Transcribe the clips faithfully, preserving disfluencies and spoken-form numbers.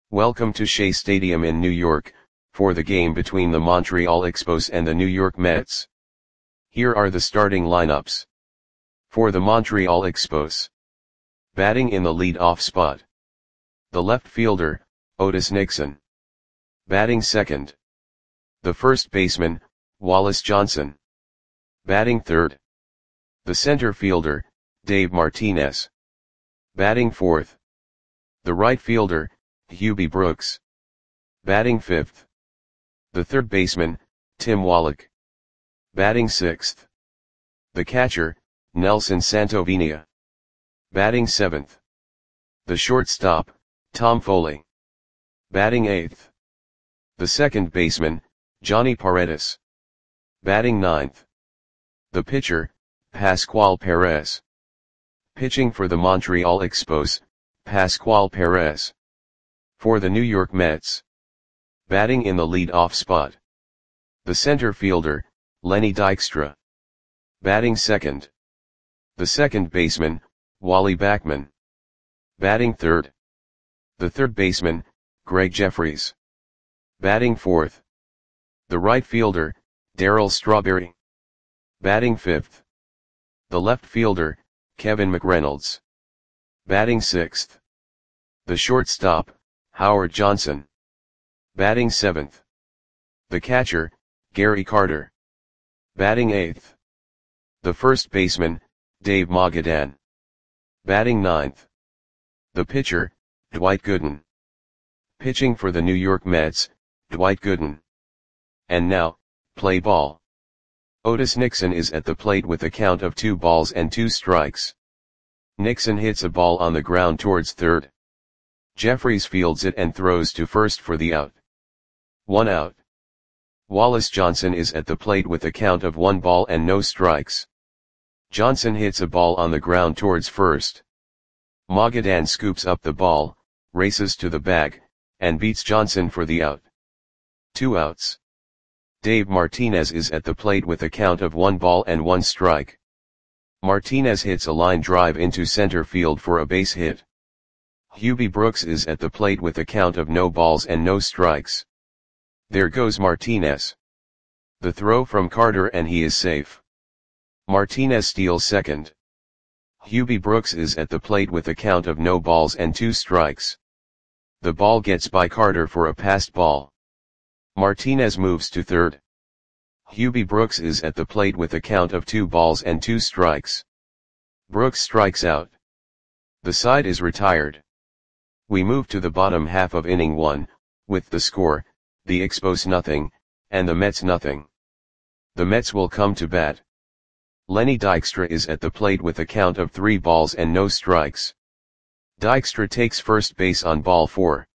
Welcome to Shea Stadium in New York, for the game between the Montreal Expos and the New York Mets. Here are the starting lineups. For the Montreal Expos. Batting in the lead-off spot. The left fielder, Otis Nixon. Batting second. The first baseman, Wallace Johnson. Batting third. The center fielder, Dave Martinez. Batting fourth. The right fielder, Hubie Brooks. Batting fifth. The third baseman, Tim Wallach. Batting sixth. The catcher, Nelson Santovenia. Batting seventh. The shortstop, Tom Foley. Batting eighth. The second baseman, Johnny Paredes. Batting ninth. The pitcher, Pascual Perez. Pitching for the Montreal Expos, Pascual Perez. For the New York Mets. Batting in the lead-off spot. The center fielder, Lenny Dykstra. Batting second. The second baseman, Wally Backman. Batting third. The third baseman, Greg Jeffries. Batting fourth. The right fielder, Darryl Strawberry. Batting fifth. The left fielder, Kevin McReynolds. Batting sixth. The shortstop, Howard Johnson. Batting seventh. The catcher, Gary Carter. Batting eighth. The first baseman, Dave Magadan. Batting ninth. The pitcher, Dwight Gooden. Pitching for the New York Mets, Dwight Gooden. And now, play ball. Otis Nixon is at the plate with a count of two balls and two strikes. Nixon hits a ball on the ground towards third. Jeffries fields it and throws to first for the out. One out. Wallace Johnson is at the plate with a count of one ball and no strikes. Johnson hits a ball on the ground towards first. Magadan scoops up the ball, races to the bag, and beats Johnson for the out. Two outs. Dave Martinez is at the plate with a count of one ball and one strike. Martinez hits a line drive into center field for a base hit. Hubie Brooks is at the plate with a count of no balls and no strikes. There goes Martinez. The throw from Carter and he is safe. Martinez steals second. Hubie Brooks is at the plate with a count of no balls and two strikes. The ball gets by Carter for a passed ball. Martinez moves to third. Hubie Brooks is at the plate with a count of two balls and two strikes. Brooks strikes out. The side is retired. We move to the bottom half of inning one, with the score, the Expos nothing, and the Mets nothing. The Mets will come to bat. Lenny Dykstra is at the plate with a count of three balls and no strikes. Dykstra takes first base on ball four.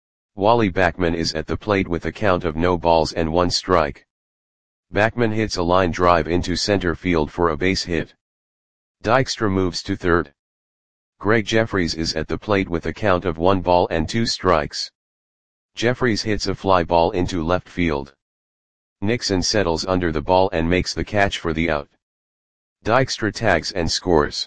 Wally Backman is at the plate with a count of no balls and one strike. Backman hits a line drive into center field for a base hit. Dykstra moves to third. Greg Jeffries is at the plate with a count of one ball and two strikes. Jeffries hits a fly ball into left field. Nixon settles under the ball and makes the catch for the out. Dykstra tags and scores.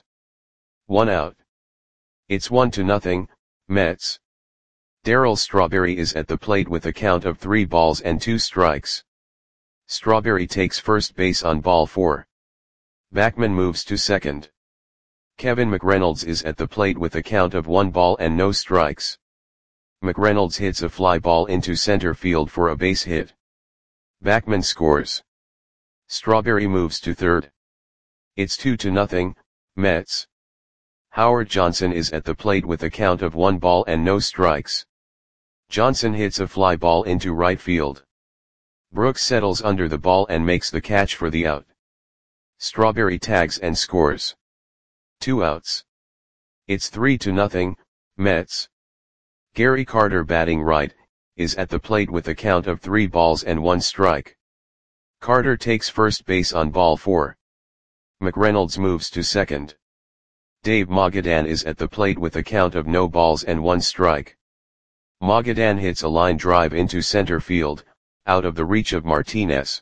One out. It's one to nothing, Mets. Darryl Strawberry is at the plate with a count of three balls and two strikes. Strawberry takes first base on ball four. Backman moves to second. Kevin McReynolds is at the plate with a count of one ball and no strikes. McReynolds hits a fly ball into center field for a base hit. Backman scores. Strawberry moves to third. It's two to nothing, Mets. Howard Johnson is at the plate with a count of one ball and no strikes. Johnson hits a fly ball into right field. Brooks settles under the ball and makes the catch for the out. Strawberry tags and scores. Two outs. It's three to nothing, Mets. Gary Carter, batting right, is at the plate with a count of three balls and one strike. Carter takes first base on ball four. McReynolds moves to second. Dave Magadan is at the plate with a count of no balls and one strike. Magadan hits a line drive into center field, out of the reach of Martinez.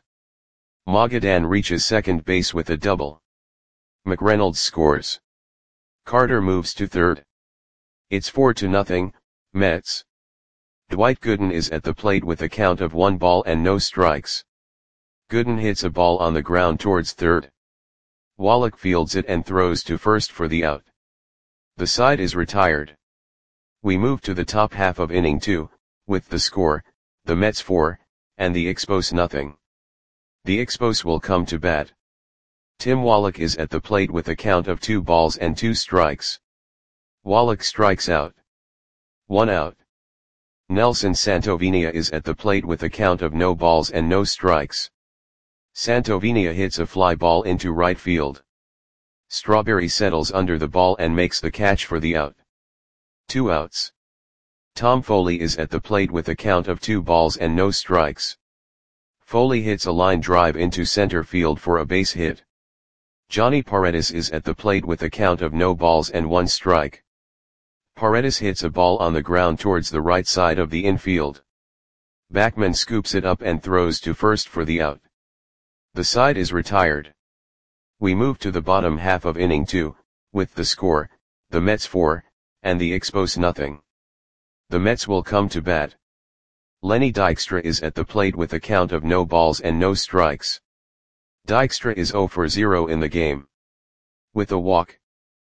Magadan reaches second base with a double. McReynolds scores. Carter moves to third. It's four to nothing, Mets. Dwight Gooden is at the plate with a count of one ball and no strikes. Gooden hits a ball on the ground towards third. Wallach fields it and throws to first for the out. The side is retired. We move to the top half of inning two, with the score, the Mets four, and the Expos nothing. The Expos will come to bat. Tim Wallach is at the plate with a count of two balls and two strikes. Wallach strikes out. One out. Nelson Santovenia is at the plate with a count of no balls and no strikes. Santovenia hits a fly ball into right field. Strawberry settles under the ball and makes the catch for the out. Two outs. Tom Foley is at the plate with a count of two balls and no strikes. Foley hits a line drive into center field for a base hit. Johnny Paredes is at the plate with a count of no balls and one strike. Paredes hits a ball on the ground towards the right side of the infield. Backman scoops it up and throws to first for the out. The side is retired. We move to the bottom half of inning two, with the score, the Mets four, and the Expos nothing. The Mets will come to bat. Lenny Dykstra is at the plate with a count of no balls and no strikes. Dykstra is zero for zero in the game. With a walk.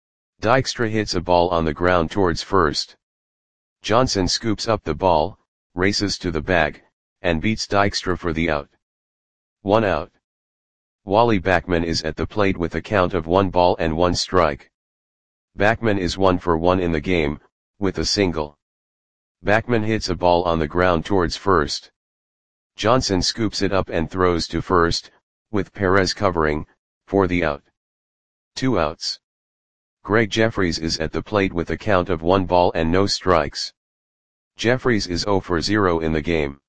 Dykstra hits a ball on the ground towards first. Johnson scoops up the ball, races to the bag, and beats Dykstra for the out. One out. Wally Backman is at the plate with a count of one ball and one strike. Backman is one for one in the game, with a single. Backman hits a ball on the ground towards first. Johnson scoops it up and throws to first, with Perez covering, for the out. Two outs. Greg Jeffries is at the plate with a count of one ball and no strikes. Jeffries is zero for zero in the game.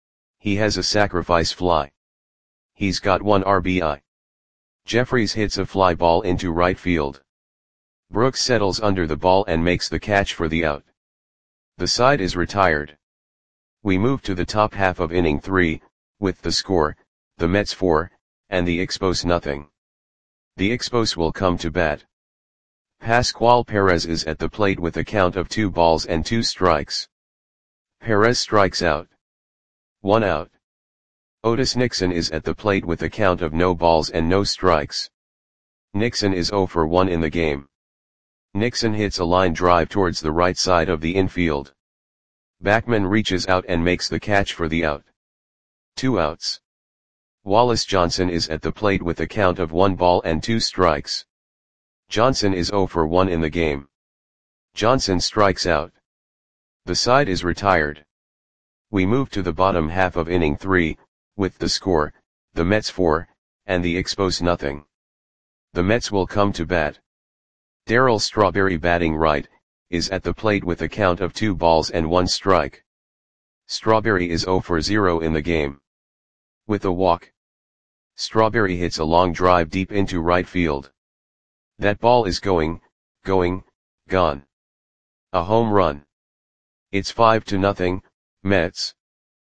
He has a sacrifice fly. He's got one R B I. Jeffries hits a fly ball into right field. Brooks settles under the ball and makes the catch for the out. The side is retired. We move to the top half of inning three, with the score, the Mets four, and the Expos nothing. The Expos will come to bat. Pascual Perez is at the plate with a count of two balls and two strikes. Perez strikes out. One out. Otis Nixon is at the plate with a count of no balls and no strikes. Nixon is zero for one in the game. Nixon hits a line drive towards the right side of the infield. Backman reaches out and makes the catch for the out. Two outs. Wallace Johnson is at the plate with a count of one ball and two strikes. Johnson is zero for one in the game. Johnson strikes out. The side is retired. We move to the bottom half of inning three, with the score, the Mets four, and the Expos nothing. The Mets will come to bat. Darryl Strawberry, batting right, is at the plate with a count of two balls and one strike. Strawberry is zero for zero in the game. With a walk. Strawberry hits a long drive deep into right field. That ball is going, going, gone. A home run. It's five to nothing, Mets.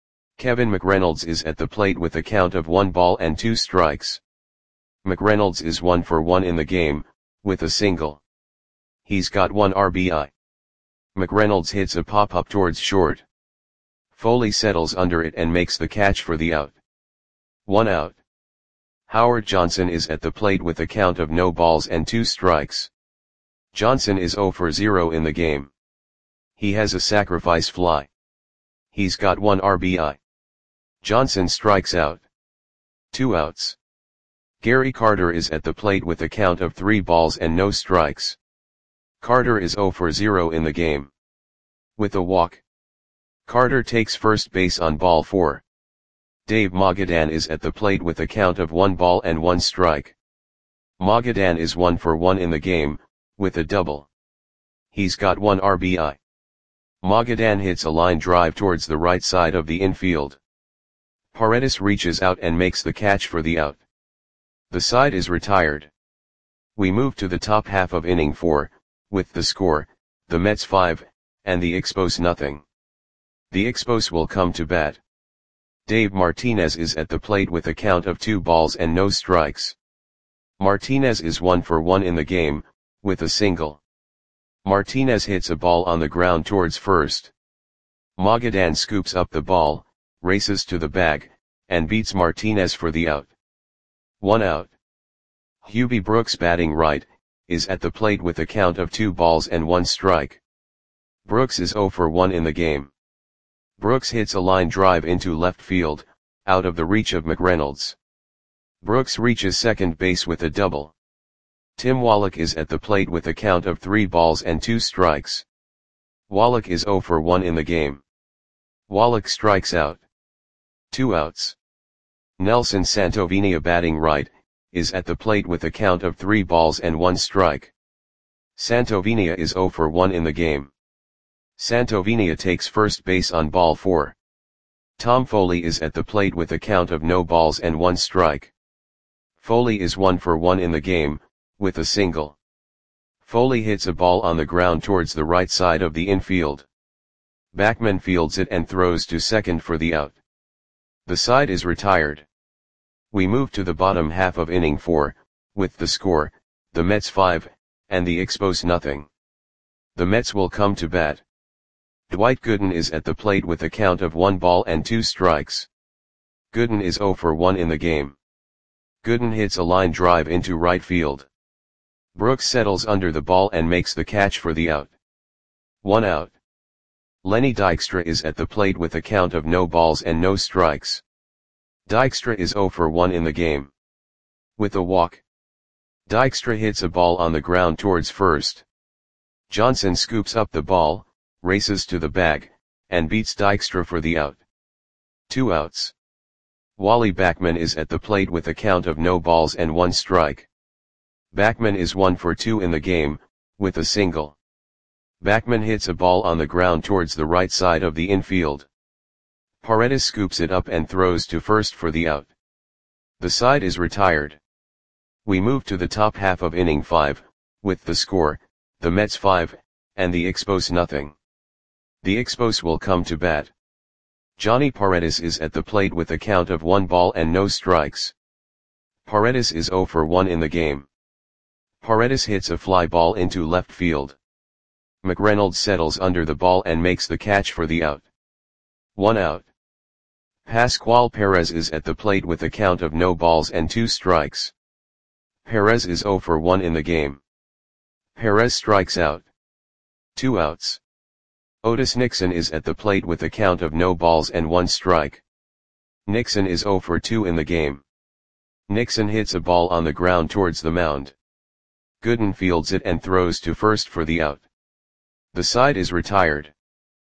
Kevin McReynolds is at the plate with a count of one ball and two strikes. McReynolds is one for one in the game, with a single. He's got one R B I. McReynolds hits a pop-up towards short. Foley settles under it and makes the catch for the out. One out. Howard Johnson is at the plate with a count of no balls and two strikes. Johnson is zero for zero in the game. He has a sacrifice fly. He's got one R B I. Johnson strikes out. Two outs. Gary Carter is at the plate with a count of three balls and no strikes. Carter is zero for zero in the game. With a walk. Carter takes first base on ball four. Dave Magadan is at the plate with a count of one ball and one strike. Magadan is one for one in the game, with a double. He's got one R B I. Magadan hits a line drive towards the right side of the infield. Paredes reaches out and makes the catch for the out. The side is retired. We move to the top half of inning four, with the score, the Mets five, and the Expos nothing. The Expos will come to bat. Dave Martinez is at the plate with a count of two balls and no strikes. Martinez is one for one in the game, with a single. Martinez hits a ball on the ground towards first. Magadan scoops up the ball, races to the bag, and beats Martinez for the out. One out. Hubie Brooks batting right, is at the plate with a count of two balls and one strike. Brooks is oh for one in the game. Brooks hits a line drive into left field, out of the reach of McReynolds. Brooks reaches second base with a double. Tim Wallach is at the plate with a count of three balls and two strikes. Wallach is oh for one in the game. Wallach strikes out. Two outs. Nelson Santovenia batting right, is at the plate with a count of three balls and one strike. Santovenia is oh for one in the game. Santovenia takes first base on ball four. Tom Foley is at the plate with a count of no balls and one strike. Foley is one for one in the game, with a single. Foley hits a ball on the ground towards the right side of the infield. Backman fields it and throws to second for the out. The side is retired. We move to the bottom half of inning four, with the score, the Mets five, and the Expos nothing. The Mets will come to bat. Dwight Gooden is at the plate with a count of one ball and two strikes. Gooden is oh for one in the game. Gooden hits a line drive into right field. Brooks settles under the ball and makes the catch for the out. One out. Lenny Dykstra is at the plate with a count of no balls and no strikes. Dykstra is oh for one in the game. With a walk. Dykstra hits a ball on the ground towards first. Johnson scoops up the ball, races to the bag, and beats Dykstra for the out. Two outs. Wally Backman is at the plate with a count of no balls and one strike. Backman is one for two in the game, with a single. Backman hits a ball on the ground towards the right side of the infield. Paredes scoops it up and throws to first for the out. The side is retired. We move to the top half of inning five, with the score, the Mets five, and the Expos nothing. The Expos will come to bat. Johnny Paredes is at the plate with a count of one ball and no strikes. Paredes is oh for one in the game. Paredes hits a fly ball into left field. McReynolds settles under the ball and makes the catch for the out. One out. Pascual Perez is at the plate with a count of no balls and two strikes. Perez is oh for one in the game. Perez strikes out. Two outs. Otis Nixon is at the plate with a count of no balls and one strike. Nixon is oh for two in the game. Nixon hits a ball on the ground towards the mound. Gooden fields it and throws to first for the out. The side is retired.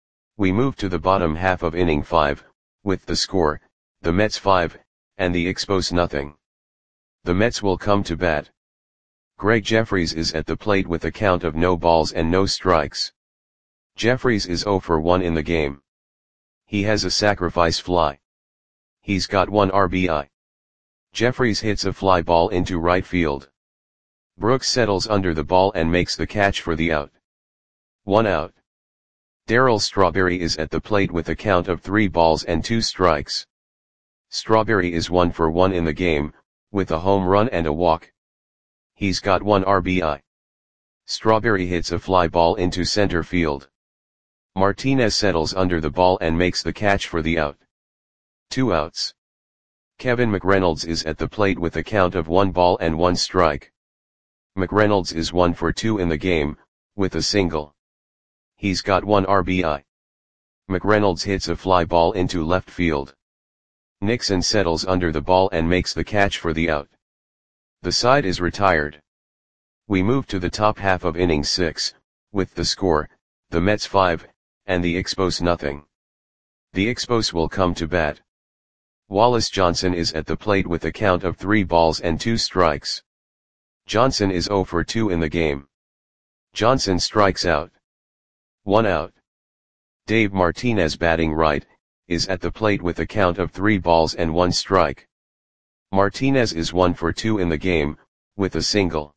We move to the bottom half of inning five, with the score, the Mets five, and the Expos nothing. The Mets will come to bat. Greg Jeffries is at the plate with a count of no balls and no strikes. Jeffries is oh for one in the game. He has a sacrifice fly. He's got one R B I. Jeffries hits a fly ball into right field. Brooks settles under the ball and makes the catch for the out. One out. Darryl Strawberry is at the plate with a count of three balls and two strikes. Strawberry is one for one in the game, with a home run and a walk. He's got one R B I. Strawberry hits a fly ball into center field. Martinez settles under the ball and makes the catch for the out. Two outs. Kevin McReynolds is at the plate with a count of one ball and one strike. McReynolds is one for two in the game, with a single. He's got one R B I. McReynolds hits a fly ball into left field. Nixon settles under the ball and makes the catch for the out. The side is retired. We move to the top half of inning six, with the score, the Mets five, and the Expos nothing. The Expos will come to bat. Wallace Johnson is at the plate with a count of three balls and two strikes. Johnson is oh for two in the game. Johnson strikes out. One out. Dave Martinez batting right, is at the plate with a count of three balls and one strike. Martinez is one for two in the game, with a single.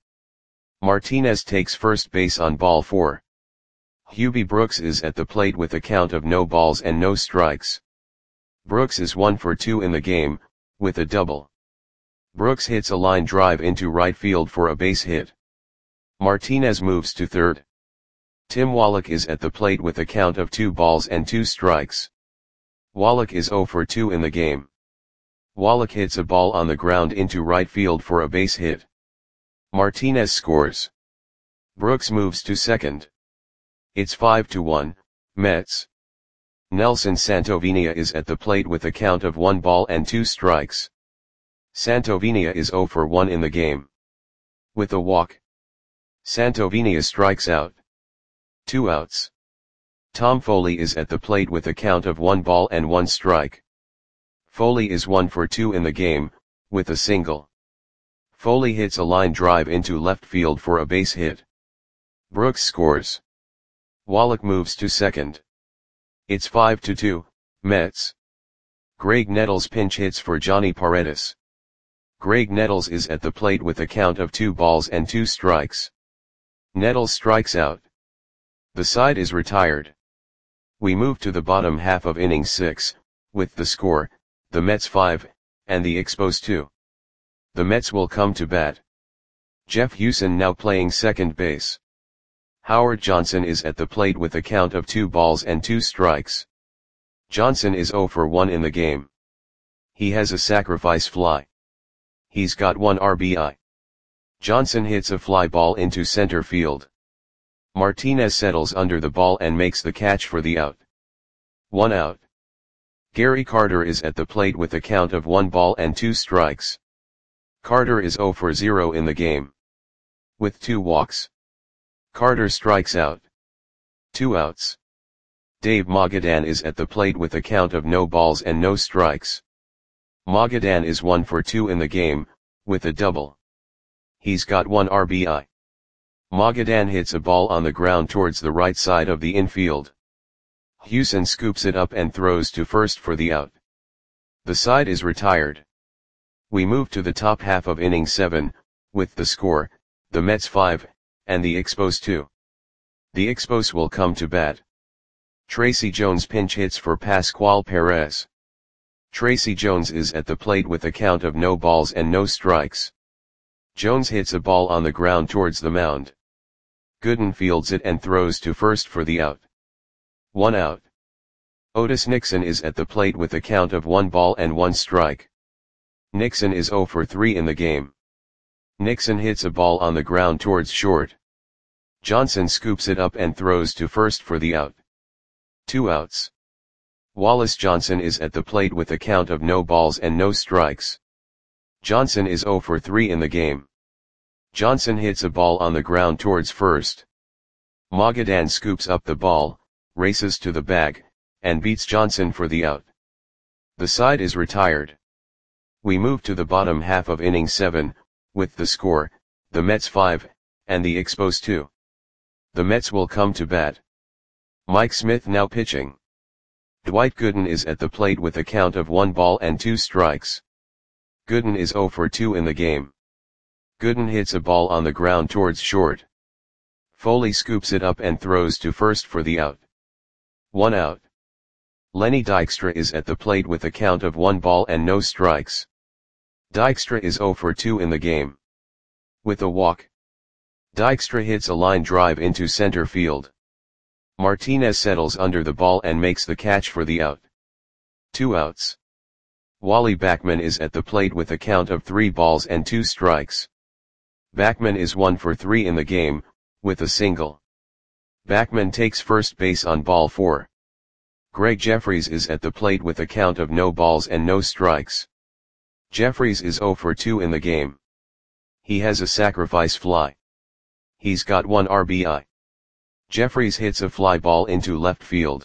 Martinez takes first base on ball four. Hubie Brooks is at the plate with a count of no balls and no strikes. Brooks is one for two in the game, with a double. Brooks hits a line drive into right field for a base hit. Martinez moves to third. Tim Wallach is at the plate with a count of two balls and two strikes. Wallach is zero for two in the game. Wallach hits a ball on the ground into right field for a base hit. Martinez scores. Brooks moves to second. It's five to one, Mets. Nelson Santovenia is at the plate with a count of one ball and two strikes. Santovenia is zero for one in the game. With a walk, Santovenia strikes out. Two outs. Tom Foley is at the plate with a count of one ball and one strike. Foley is one for two in the game, with a single. Foley hits a line drive into left field for a base hit. Brooks scores. Wallach moves to second. It's five to two, Mets. Greg Nettles pinch hits for Johnny Paredes. Greg Nettles is at the plate with a count of two balls and two strikes. Nettles strikes out. The side is retired. We move to the bottom half of inning six, with the score, the Mets five, and the Expos two. The Mets will come to bat. Jeff Hewson now playing second base. Howard Johnson is at the plate with a count of two balls and two strikes. Johnson is zero for one in the game. He has a sacrifice fly. He's got one R B I. Johnson hits a fly ball into center field. Martinez settles under the ball and makes the catch for the out. One out. Gary Carter is at the plate with a count of one ball and two strikes. Carter is zero for zero in the game. With two walks, Carter strikes out. Two outs. Dave Magadan is at the plate with a count of no balls and no strikes. Magadan is one for two in the game, with a double. He's got one R B I. Magadan hits a ball on the ground towards the right side of the infield. Hewson scoops it up and throws to first for the out. The side is retired. We move to the top half of inning seven, with the score, the Mets five, and the Expos two. The Expos will come to bat. Tracy Jones pinch hits for Pascual Perez. Tracy Jones is at the plate with a count of no balls and no strikes. Jones hits a ball on the ground towards the mound. Gooden fields it and throws to first for the out. One out. Otis Nixon is at the plate with a count of one ball and one strike. Nixon is zero for three in the game. Nixon hits a ball on the ground towards short. Johnson scoops it up and throws to first for the out. Two outs. Wallace Johnson is at the plate with a count of no balls and no strikes. Johnson is zero for three in the game. Johnson hits a ball on the ground towards first. Magadan scoops up the ball, races to the bag, and beats Johnson for the out. The side is retired. We move to the bottom half of inning seven, with the score, the Mets five, and the Expos two. The Mets will come to bat. Mike Smith now pitching. Dwight Gooden is at the plate with a count of one ball and two strikes. Gooden is zero for two in the game. Gooden hits a ball on the ground towards short. Foley scoops it up and throws to first for the out. One out. Lenny Dykstra is at the plate with a count of one ball and no strikes. Dykstra is zero for two in the game. With a walk, Dykstra hits a line drive into center field. Martinez settles under the ball and makes the catch for the out. Two outs. Wally Backman is at the plate with a count of three balls and two strikes. Backman is one for three in the game, with a single. Backman takes first base on ball four. Greg Jeffries is at the plate with a count of no balls and no strikes. Jeffries is zero for two in the game. He has a sacrifice fly. He's got one R B I. Jeffries hits a fly ball into left field.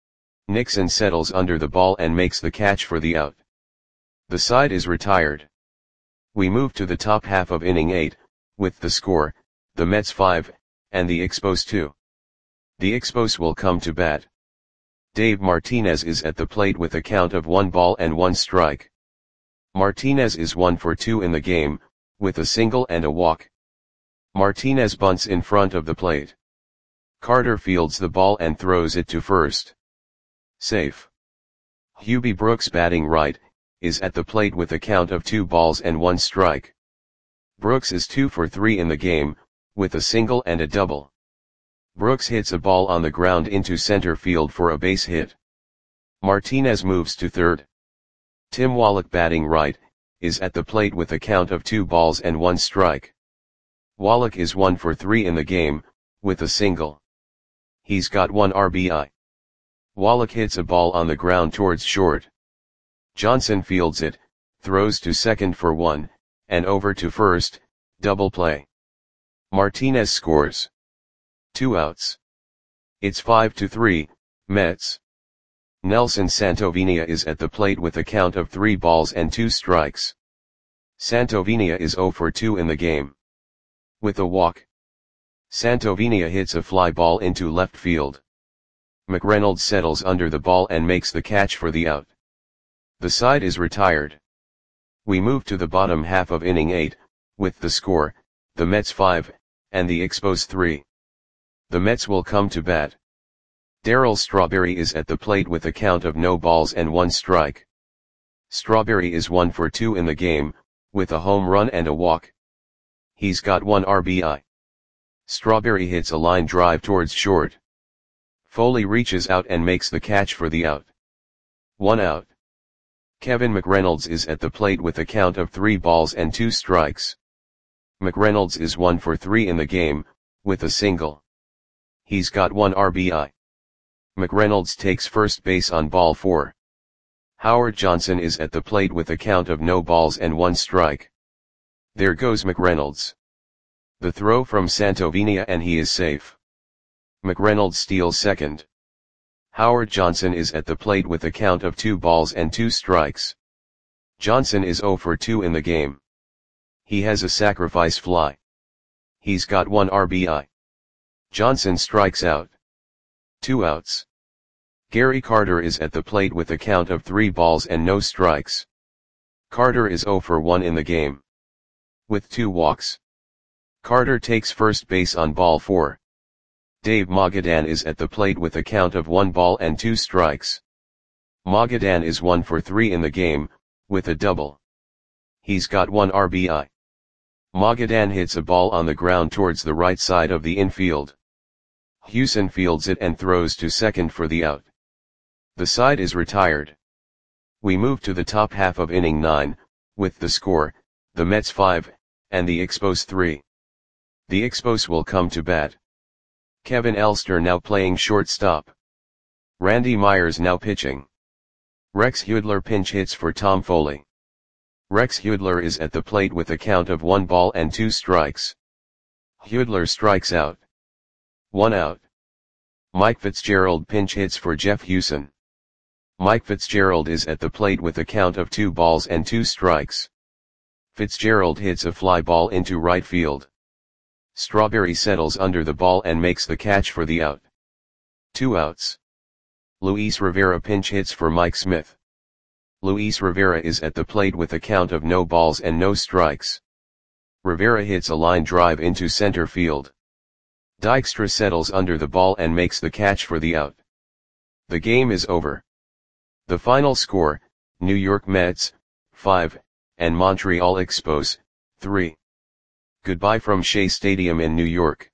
Nixon settles under the ball and makes the catch for the out. The side is retired. We move to the top half of inning eight, with the score, the Mets five, and the Expos two. The Expos will come to bat. Dave Martinez is at the plate with a count of one ball and one strike. Martinez is one for two in the game, with a single and a walk. Martinez bunts in front of the plate. Carter fields the ball and throws it to first. Safe. Hubie Brooks batting right, is at the plate with a count of two balls and one strike. Brooks is two for three in the game, with a single and a double. Brooks hits a ball on the ground into center field for a base hit. Martinez moves to third. Tim Wallach, batting right, is at the plate with a count of two balls and one strike. Wallach is one for three in the game, with a single. He's got one R B I. Wallach hits a ball on the ground towards short. Johnson fields it, throws to second for one, and over to first, double play. Martinez scores. Two outs. It's five to three, Mets. Nelson Santovenia is at the plate with a count of three balls and two strikes. Santovenia is zero for two in the game. With a walk. Santovenia hits a fly ball into left field. McReynolds settles under the ball and makes the catch for the out. The side is retired. We move to the bottom half of inning eight, with the score, the Mets five, and the Expos three. The Mets will come to bat. Darryl Strawberry is at the plate with a count of no balls and one strike. Strawberry is one for two in the game, with a home run and a walk. He's got one R B I. Strawberry hits a line drive towards short. Foley reaches out and makes the catch for the out. One out. Kevin McReynolds is at the plate with a count of three balls and two strikes. McReynolds is one for three in the game, with a single. He's got one R B I. McReynolds takes first base on ball four. Howard Johnson is at the plate with a count of no balls and one strike. There goes McReynolds. The throw from Santovenia and he is safe. McReynolds steals second. Howard Johnson is at the plate with a count of two balls and two strikes. Johnson is zero for two in the game. He has a sacrifice fly. He's got one R B I. Johnson strikes out. Two outs. Gary Carter is at the plate with a count of three balls and no strikes. Carter is zero for one in the game. With two walks. Carter takes first base on ball four. Dave Magadan is at the plate with a count of one ball and two strikes. Magadan is one for three in the game, with a double. He's got one R B I. Magadan hits a ball on the ground towards the right side of the infield. Hewson fields it and throws to second for the out. The side is retired. We move to the top half of inning nine, with the score, the Mets five, and the Expos three. The Expos will come to bat. Kevin Elster now playing shortstop. Randy Myers now pitching. Rex Hudler pinch hits for Tom Foley. Rex Hudler is at the plate with a count of one ball and two strikes. Hudler strikes out. One out. Mike Fitzgerald pinch hits for Jeff Hewson. Mike Fitzgerald is at the plate with a count of two balls and two strikes. Fitzgerald hits a fly ball into right field. Strawberry settles under the ball and makes the catch for the out. Two outs. Luis Rivera pinch hits for Mike Smith. Luis Rivera is at the plate with a count of no balls and no strikes. Rivera hits a line drive into center field. Dykstra settles under the ball and makes the catch for the out. The game is over. The final score, New York Mets, five, and Montreal Expos, three. Goodbye from Shea Stadium in New York.